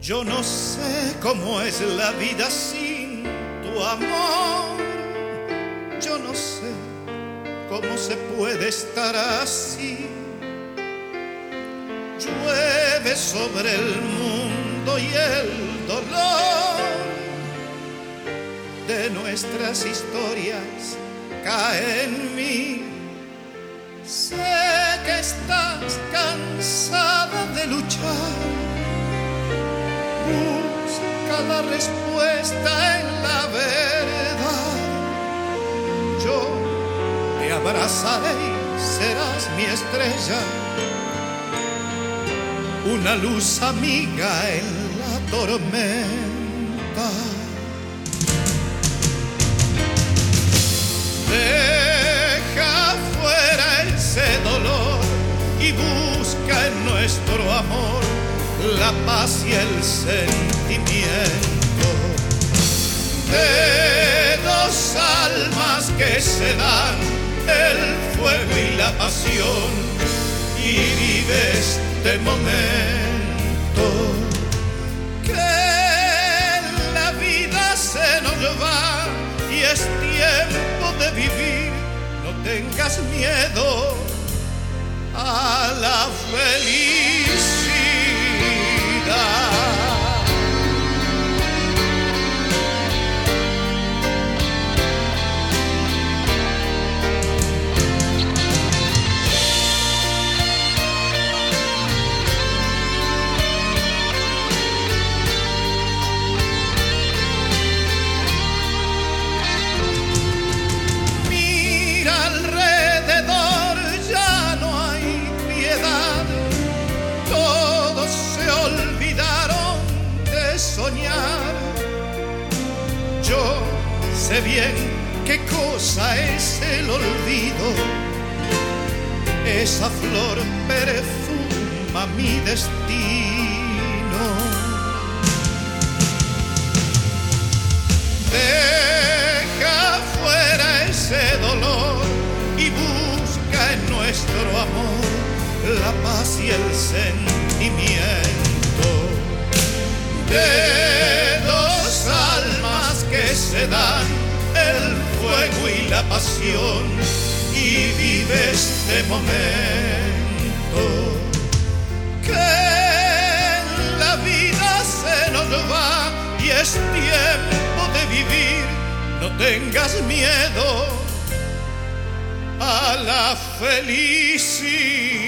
Yo no sé cómo es la vida sin tu amor. Yo no sé cómo se puede estar así. Llueve sobre el mundo y el dolor de nuestras historias cae en mí. Sé que estás cansada de luchar. Busca la respuesta en la verdad. Yo te abrazaré y serás mi estrella, una luz amiga en la tormenta. Deja fuera ese dolor y busca en nuestro amor la paz y el sentimiento de dos almas que se dan el fuego y la pasión, y vive este momento que la vida se nos va y es tiempo de vivir. No tengas miedo a la felicidad. Mira alrededor, ya no hay piedad. Todos se olvidaron de soñar. Yo sé bien qué cosa es el olvido. Esa flor perfuma mi destino. Deja fuera ese dolor y busca en nuestro amor la paz y el sentimiento de dos almas que se dan el fuego y la pasión, y vive este momento que la vida se nos va y es tiempo de vivir. No tengas miedo a la felicidad.